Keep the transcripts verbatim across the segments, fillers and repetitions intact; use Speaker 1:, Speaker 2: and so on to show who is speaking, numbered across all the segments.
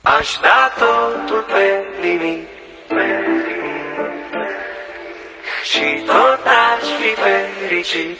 Speaker 1: Aș da totul pe nimic și tot aș fi fericit.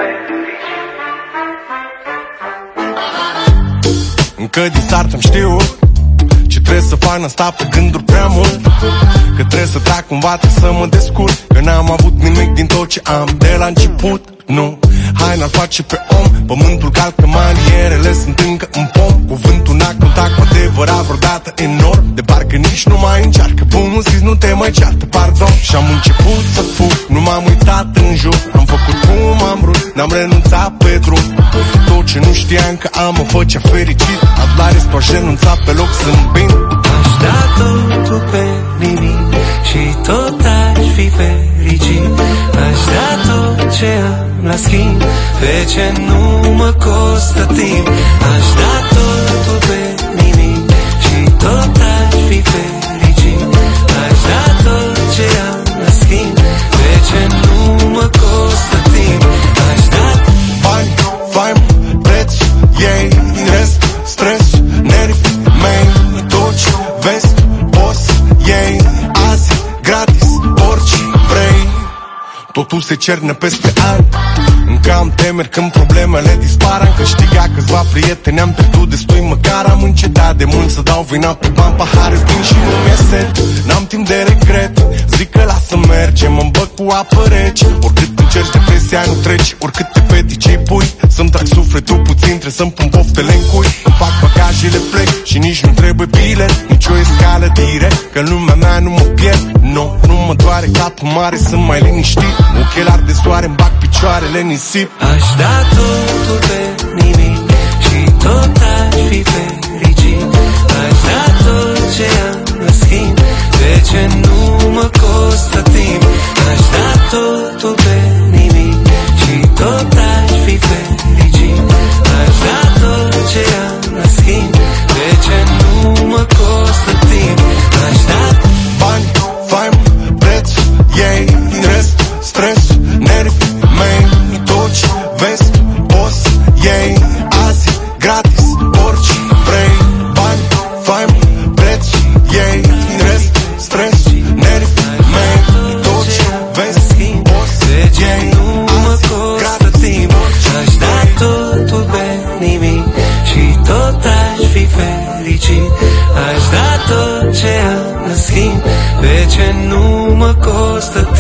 Speaker 2: Încă din start am știut ce trebuie să fac, n-am stat pe gânduri prea mult, că trebuie să trag cumva, trebuie să mă descurc, că n-am avut nimic din tot ce am de la început. Nu, haina face pe om, pământul calcă, manierele sunt încă în pom. Cuvântul n-a contact cu adevărat vreodată enorm, de parcă nici nu mai încearcă. Bunul zis, nu te mai ceartă, pardon. Și-am început să fug, nu m-am uitat în jur, am făcut cum am vrut, n-am renunțat pe drum. Tot ce nu știam că am mă făcea fericit, azi la rest aș renunța pe loc să-mi bine.
Speaker 1: Aș da totul pe nimic și tot aș fi fericit. Aș da tot ce am la schimb, pe ce nu mă costă timp. Aș da totul pe nimic și tot aș fi fericit. Aș da tot ce am la schimb, pe ce nu mă costă timp. Aș da
Speaker 2: bani, faimă, preț, ei, rest, stres, nervi, mail, tot ce vezi, boss, ei, azi, gratis, orice vrei. Totul se cerne peste ani, încă am temeri când problemele dispar. Am câștigat câțiva prieteni, am pierdut destui, măcar am încetat de mult să dau vina pe bani, pahare plin și nu mi-e set. N-am timp de regret, zic că lasă merge, mă-mi băg cu apă rece. Oricât încerci, depresia nu trece, oricât te petici îi pui. Să-mi trag sufletul puțin, trebuie să-mi pun poftele în cui. Îmi fac bagajele, plec și nici nu trebuie bilet, nici o escală direct, că în lumea mea nu mă pierd. Nu, nu mă doare capul mare, sunt mai liniștit. Ochelari de soare, îmi bag picioarele în nisip.
Speaker 1: Aș da totul pe nimic și tot aș fi fericit. Aș da tot ce am la schimb, pe ce nu mă costă timp. Aș da totul pe nimic și tot aș fi fericit. Aș da tot ce am la schimb, pe ce nu mă costă timp. Aș da
Speaker 2: bani, faimă, preț, ei, rest, stres, nervi, mail, tot ce vezi, boss, ei, azi, gratis, orice vrei. Bani, faimă, preț, ei, rest, stres, nervi, mail, tot ce vezi, boss, ei, azi, gratis, orice
Speaker 1: aș da totul pe nimic și tot aș fi fericit. Aș da tot ce am în schimb, pe ce nu mă costă